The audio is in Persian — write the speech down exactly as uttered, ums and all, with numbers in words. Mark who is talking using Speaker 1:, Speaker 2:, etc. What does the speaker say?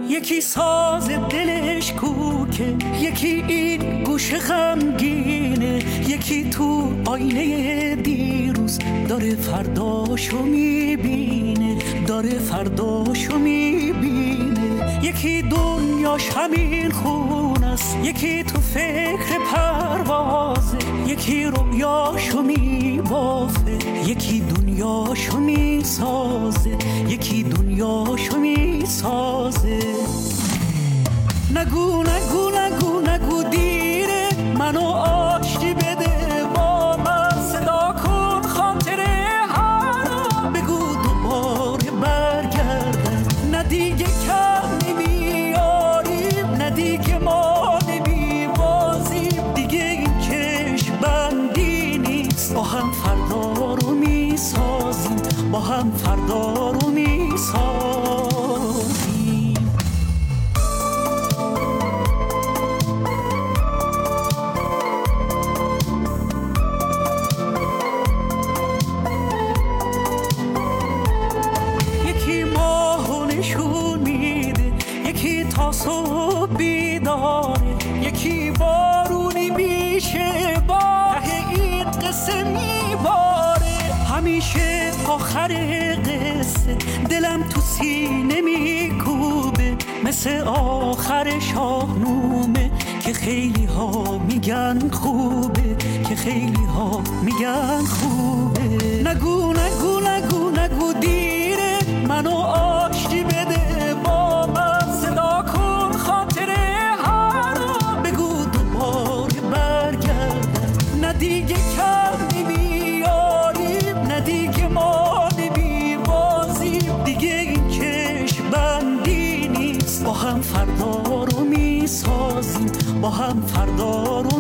Speaker 1: یکی ساز دلش کوکه، یکی این گوش غمگینه، یکی تو آینه دیروز داره فرداشو میبینه، داره فرداشو میبینه. یکی دنیاش همین خون است، یکی تو فکر پروازه، یکی رویاشو میبافه، یکی دنیاشو میسازه، یکی دنیاشو میسازه. نگو نگو نگو نگو دیره، منو آشتی بده با من، صدا کن خاطره هارا، بگو دوباره برگردم. نه دیگه کم نمیاریم، نه دیگه ما نمیبازیم، دیگه این کش بندی نیست. با هم فردا رو میسازیم، با هم فردا رو میسازیم. صبح بیداره، یکی بارونی میشه با این قصه میباره. همیشه آخر قصه دلم تو سینه میکوبه، مثل آخر شاهنامه که خیلی ها میگن خوبه، که خیلی ها میگن خوبه. نگو نگو نگو نگو دیره، منو آشتی بده با من، صدا کن خاطره هارا، بگو دوباره برگردم. نه دیگه کم نمیاریم، نه دیگه ما نمیبازیم، دیگه این کش بندی نیست. با هم فردا رو میسازیم، با هم فردا رو